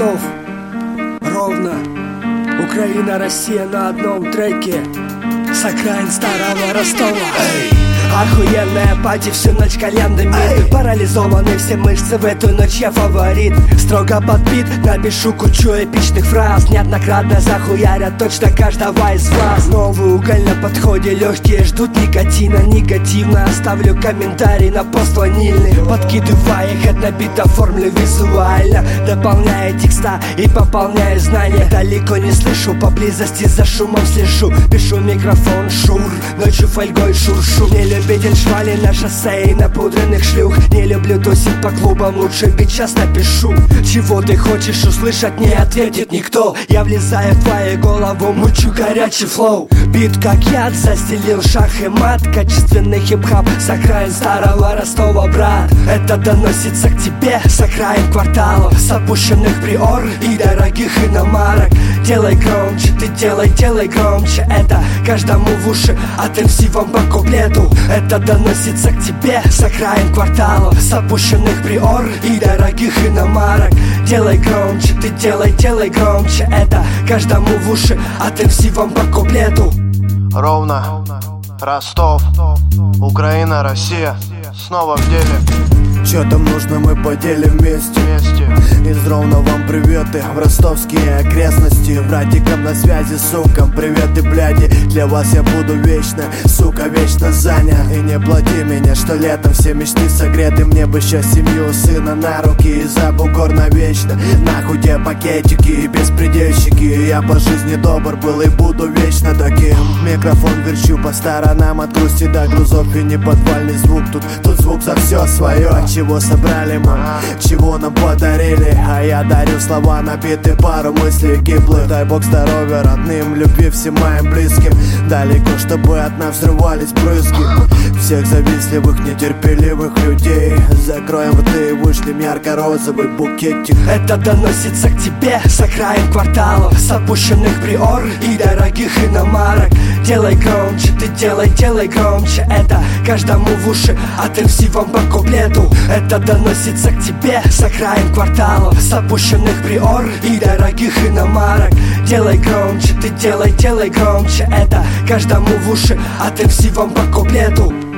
Ростов, ровно. Украина, Россия на одном треке. С окраин старого Ростова. Охуенная пати, всю ночь кальян дымит. Парализованы все мышцы, в эту ночь я фаворит. Строго подбит, напишу кучу эпичных фраз. Неоднократно захуярят точно каждого из вас. Новый уголь на подходе, легкие ждут никотина. Негативно оставлю комментарий на пост ванильный. Подкидывая их на бит, оформлю визуально, дополняя текста и пополняя знания. Далеко не слышу, поблизости за шумом слежу. Пишу микрофон, шур, ночью фольгой шуршу. Не любитель швали на шоссе и напудренных шлюх. Не люблю тусить по клубам, лучше бит час напишу. Чего ты хочешь услышать, не ответит никто. Я влезаю в твою голову, мучу горячий флоу. Бит как яд, застелил шах и мат. Качественный хип-хап с окраин старого Ростова, брат. Это доносится к тебе с окраин кварталов, с опущенных приор и дорогих иномарок. Делай громче, ты делай громче. Это каждому в уши, от МС вам по куплету. Это доносится к тебе с окраин кварталов, с опущенных приор и дорогих иномарок. Делай громче, ты делай громче. Это каждому в уши, от МС вам по куплету. Ровно, Ростов, Украина, Россия, снова в деле. Чё там нужно, мы поделим вместе. Из Ровно вам приветы в ростовские окрестности. Братикам на связи, сукам, приветы, бляди. Для вас я буду вечно, сука, вечно занят. И не плати меня, что летом все мечты согреты. Мне бы сейчас семью, сына на руки и за бугор навечно. Нахуй те пакетики и беспредельщики. Я по жизни добр был и буду вечно таким. Микрофон верчу по сторонам, от грусти до грузов. И не подвальный звук, тут звук за все свое. Чего собрали мы, чего нам подарили. А я дарю слова, набиты пару мыслей гиблых. Дай Бог здоровья родным, любви всем моим близким. Далеко, чтобы от нас взрывались брызги. Всех завистливых, нетерпеливых людей закроем рты и вышлем ярко-розовый букетик. Это доносится к тебе с окраин кварталов, с опущенных приор и дорогих иномарок. Делай громче, ты делай громче. Это каждому в уши, от МС вам по куплету. Это доносится к тебе с окраин кварталов, с опущенных приор и дорогих иномарок. Делай громче, ты делай громче. Это каждому в уши, от МС вам по куплету.